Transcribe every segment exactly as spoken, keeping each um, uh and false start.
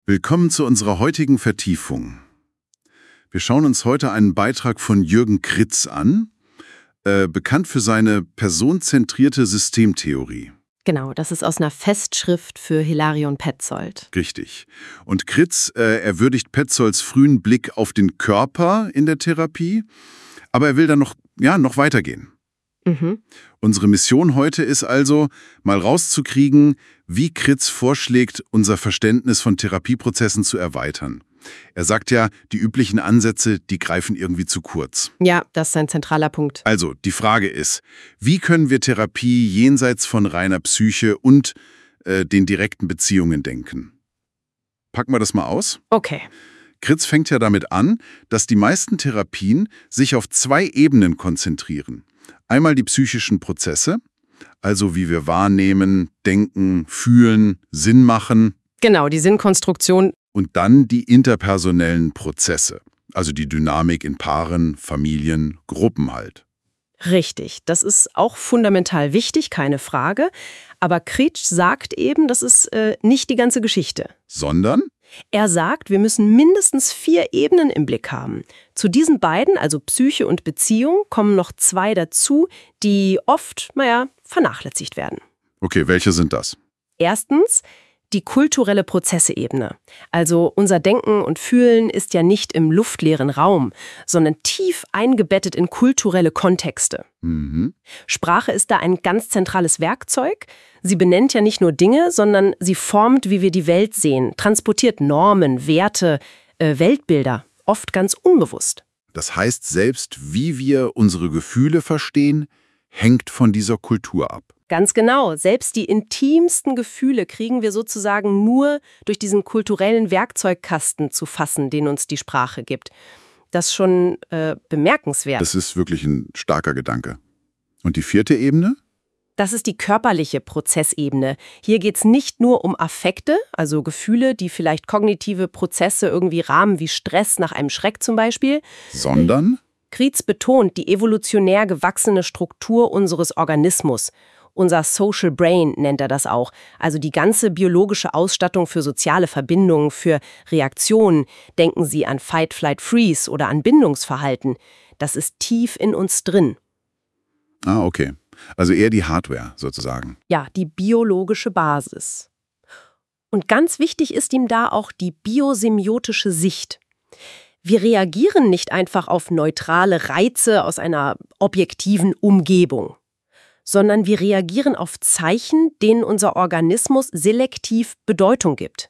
Willkommen zu unserer heutigen Vertiefung. Wir schauen uns heute einen Beitrag von Jürgen Kritz an, äh, bekannt für seine personenzentrierte Systemtheorie. Genau, das ist aus einer Festschrift für Hilarion Petzold. Richtig. Und Kritz äh, er würdigt Petzolds frühen Blick auf den Körper in der Therapie, aber er will dann noch, ja, noch weitergehen. Mhm. Unsere Mission heute ist also, mal rauszukriegen, wie Kritz vorschlägt, unser Verständnis von Therapieprozessen zu erweitern. Er sagt ja, die üblichen Ansätze, die greifen irgendwie zu kurz. Ja, das ist ein zentraler Punkt. Also, die Frage ist, wie können wir Therapie jenseits von reiner Psyche und äh, den direkten Beziehungen denken? Packen wir das mal aus? Okay. Kritz fängt ja damit an, dass die meisten Therapien sich auf zwei Ebenen konzentrieren. Einmal die psychischen Prozesse, also wie wir wahrnehmen, denken, fühlen, Sinn machen. Genau, die Sinnkonstruktion. Und dann die interpersonellen Prozesse, also die Dynamik in Paaren, Familien, Gruppen halt. Richtig, das ist auch fundamental wichtig, keine Frage. Aber Kritz sagt eben, das ist äh, nicht die ganze Geschichte. Sondern? Er sagt, wir müssen mindestens vier Ebenen im Blick haben. Zu diesen beiden, also Psyche und Beziehung, kommen noch zwei dazu, die oft, naja, vernachlässigt werden. Okay, welche sind das? Erstens die kulturelle Prozesse-Ebene. Also unser Denken und Fühlen ist ja nicht im luftleeren Raum, sondern tief eingebettet in kulturelle Kontexte. Mhm. Sprache ist da ein ganz zentrales Werkzeug. Sie benennt ja nicht nur Dinge, sondern sie formt, wie wir die Welt sehen, transportiert Normen, Werte, äh, Weltbilder, oft ganz unbewusst. Das heißt, selbst wie wir unsere Gefühle verstehen, hängt von dieser Kultur ab. Ganz genau. Selbst die intimsten Gefühle kriegen wir sozusagen nur durch diesen kulturellen Werkzeugkasten zu fassen, den uns die Sprache gibt. Das ist schon äh, bemerkenswert. Das ist wirklich ein starker Gedanke. Und die vierte Ebene? Das ist die körperliche Prozessebene. Hier geht es nicht nur um Affekte, also Gefühle, die vielleicht kognitive Prozesse irgendwie rahmen, wie Stress nach einem Schreck zum Beispiel. Sondern? Kritz betont die evolutionär gewachsene Struktur unseres Organismus. Unser Social Brain nennt er das auch, also die ganze biologische Ausstattung für soziale Verbindungen, für Reaktionen. Denken Sie an Fight, Flight, Freeze oder an Bindungsverhalten. Das ist tief in uns drin. Ah, okay. Also eher die Hardware sozusagen. Ja, die biologische Basis. Und ganz wichtig ist ihm da auch die biosemiotische Sicht. Wir reagieren nicht einfach auf neutrale Reize aus einer objektiven Umgebung, sondern wir reagieren auf Zeichen, denen unser Organismus selektiv Bedeutung gibt.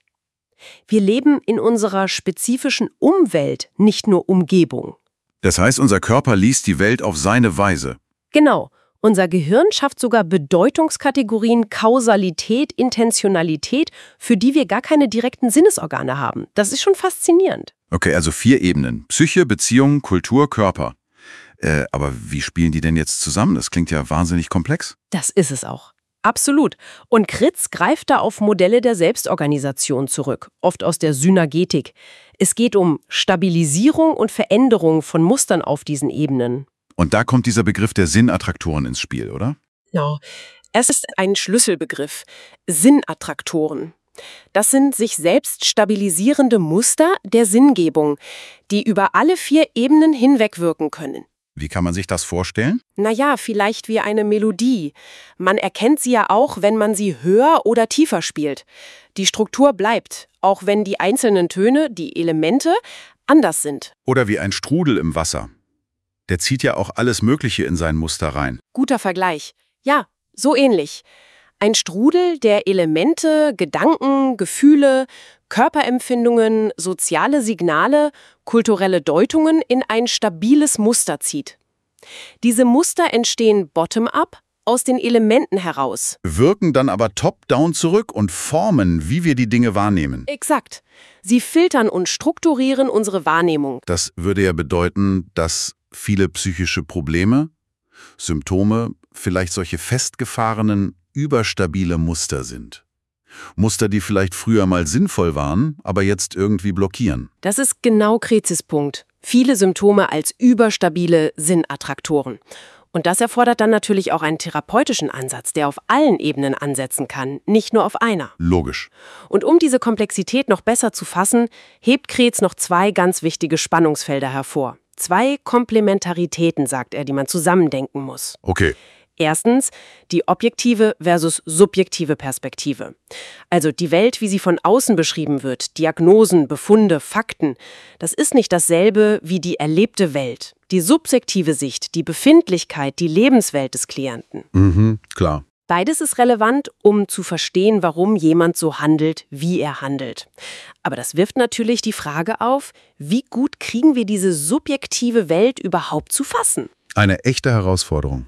Wir leben in unserer spezifischen Umwelt, nicht nur Umgebung. Das heißt, unser Körper liest die Welt auf seine Weise. Genau. Unser Gehirn schafft sogar Bedeutungskategorien, Kausalität, Intentionalität, für die wir gar keine direkten Sinnesorgane haben. Das ist schon faszinierend. Okay, also vier Ebenen. Psyche, Beziehung, Kultur, Körper. Äh, aber wie spielen die denn jetzt zusammen? Das klingt ja wahnsinnig komplex. Das ist es auch. Absolut. Und Kritz greift da auf Modelle der Selbstorganisation zurück, oft aus der Synergetik. Es geht um Stabilisierung und Veränderung von Mustern auf diesen Ebenen. Und da kommt dieser Begriff der Sinnattraktoren ins Spiel, oder? Genau. Es ist ein Schlüsselbegriff. Sinnattraktoren. Das sind sich selbst stabilisierende Muster der Sinngebung, die über alle vier Ebenen hinwegwirken können. Wie kann man sich das vorstellen? Naja, vielleicht wie eine Melodie. Man erkennt sie ja auch, wenn man sie höher oder tiefer spielt. Die Struktur bleibt, auch wenn die einzelnen Töne, die Elemente, anders sind. Oder wie ein Strudel im Wasser. Der zieht ja auch alles Mögliche in sein Muster rein. Guter Vergleich. Ja, so ähnlich. Ein Strudel, der Elemente, Gedanken, Gefühle, Körperempfindungen, soziale Signale, kulturelle Deutungen in ein stabiles Muster zieht. Diese Muster entstehen bottom-up, aus den Elementen heraus. Wirken dann aber top-down zurück und formen, wie wir die Dinge wahrnehmen. Exakt. Sie filtern und strukturieren unsere Wahrnehmung. Das würde ja bedeuten, dass viele psychische Probleme, Symptome, vielleicht solche festgefahrenen, überstabile Muster sind. Muster, die vielleicht früher mal sinnvoll waren, aber jetzt irgendwie blockieren. Das ist genau Kritzis Punkt. Viele Symptome als überstabile Sinnattraktoren. Und das erfordert dann natürlich auch einen therapeutischen Ansatz, der auf allen Ebenen ansetzen kann, nicht nur auf einer. Logisch. Und um diese Komplexität noch besser zu fassen, hebt Kretz noch zwei ganz wichtige Spannungsfelder hervor. Zwei Komplementaritäten, sagt er, die man zusammendenken muss. Okay. Erstens die objektive versus subjektive Perspektive. Also die Welt, wie sie von außen beschrieben wird, Diagnosen, Befunde, Fakten, das ist nicht dasselbe wie die erlebte Welt. Die subjektive Sicht, die Befindlichkeit, die Lebenswelt des Klienten. Mhm, klar. Beides ist relevant, um zu verstehen, warum jemand so handelt, wie er handelt. Aber das wirft natürlich die Frage auf, wie gut kriegen wir diese subjektive Welt überhaupt zu fassen? Eine echte Herausforderung.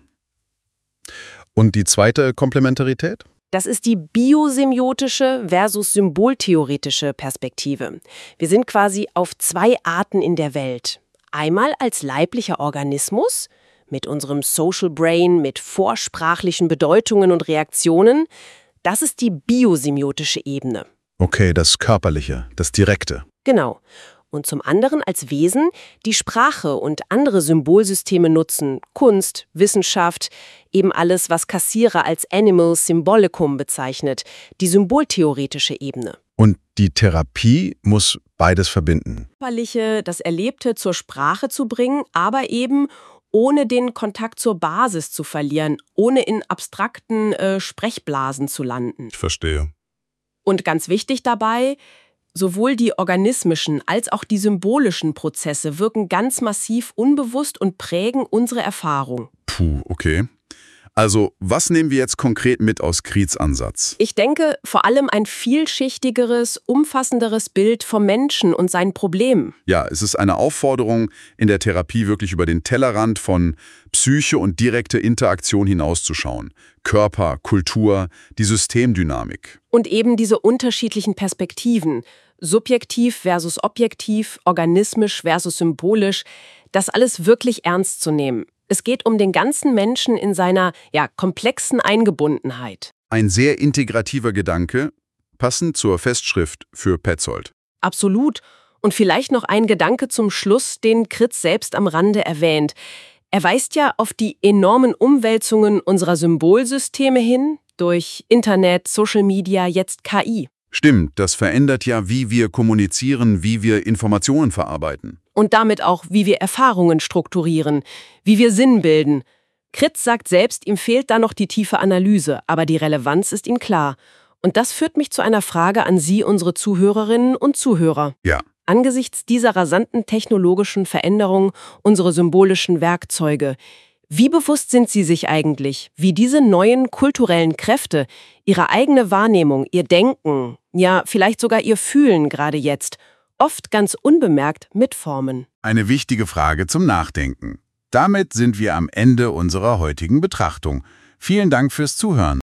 Und die zweite Komplementarität? Das ist die biosemiotische versus symboltheoretische Perspektive. Wir sind quasi auf zwei Arten in der Welt. Einmal als leiblicher Organismus, mit unserem Social Brain, mit vorsprachlichen Bedeutungen und Reaktionen. Das ist die biosemiotische Ebene. Okay, das Körperliche, das Direkte. Genau. Und zum anderen als Wesen, die Sprache und andere Symbolsysteme nutzen, Kunst, Wissenschaft, eben alles, was Cassirer als Animal Symbolicum bezeichnet, die symboltheoretische Ebene. Und die Therapie muss beides verbinden. Das Erlebte zur Sprache zu bringen, aber eben ohne den Kontakt zur Basis zu verlieren, ohne in abstrakten äh, Sprechblasen zu landen. Ich verstehe. Und ganz wichtig dabei, sowohl die organismischen als auch die symbolischen Prozesse wirken ganz massiv unbewusst und prägen unsere Erfahrung. Puh, okay. Also, was nehmen wir jetzt konkret mit aus Kretz' Ansatz? Ich denke, vor allem ein vielschichtigeres, umfassenderes Bild vom Menschen und seinen Problemen. Ja, es ist eine Aufforderung, in der Therapie wirklich über den Tellerrand von Psyche und direkte Interaktion hinauszuschauen. Körper, Kultur, die Systemdynamik. Und eben diese unterschiedlichen Perspektiven, subjektiv versus objektiv, organismisch versus symbolisch, das alles wirklich ernst zu nehmen. Es geht um den ganzen Menschen in seiner, ja, komplexen Eingebundenheit. Ein sehr integrativer Gedanke, passend zur Festschrift für Petzold. Absolut. Und vielleicht noch ein Gedanke zum Schluss, den Kretz selbst am Rande erwähnt. Er weist ja auf die enormen Umwälzungen unserer Symbolsysteme hin, durch Internet, Social Media, jetzt K I. Stimmt, das verändert ja, wie wir kommunizieren, wie wir Informationen verarbeiten. Und damit auch, wie wir Erfahrungen strukturieren, wie wir Sinn bilden. Kretz sagt selbst, ihm fehlt da noch die tiefe Analyse, aber die Relevanz ist ihm klar. Und das führt mich zu einer Frage an Sie, unsere Zuhörerinnen und Zuhörer. Ja. Angesichts dieser rasanten technologischen Veränderung unserer symbolischen Werkzeuge, wie bewusst sind Sie sich eigentlich, wie diese neuen kulturellen Kräfte Ihre eigene Wahrnehmung, Ihr Denken, ja vielleicht sogar Ihr Fühlen gerade jetzt, oft ganz unbemerkt mitformen? Eine wichtige Frage zum Nachdenken. Damit sind wir am Ende unserer heutigen Betrachtung. Vielen Dank fürs Zuhören.